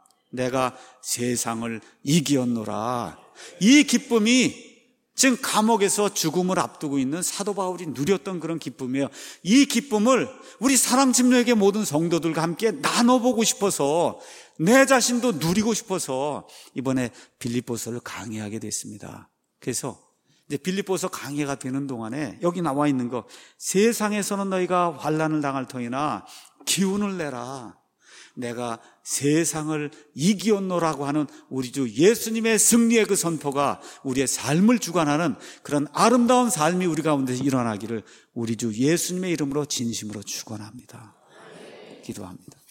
Speaker 1: 내가 세상을 이기었노라. 이 기쁨이 지금 감옥에서 죽음을 앞두고 있는 사도 바울이 누렸던 그런 기쁨이에요. 이 기쁨을 우리 사람 침례에게 모든 성도들과 함께 나눠보고 싶어서, 내 자신도 누리고 싶어서 이번에 빌립보서를 강의하게 됐습니다. 그래서 이제 빌립보서 강의가 되는 동안에 여기 나와 있는 거, 세상에서는 너희가 환난을 당할 터이나 기운을 내라. 내가 세상을 이기었노라고 하는 우리 주 예수님의 승리의 그 선포가 우리의 삶을 주관하는 그런 아름다운 삶이 우리 가운데 일어나기를 우리 주 예수님의 이름으로 진심으로 축원합니다. 기도합니다.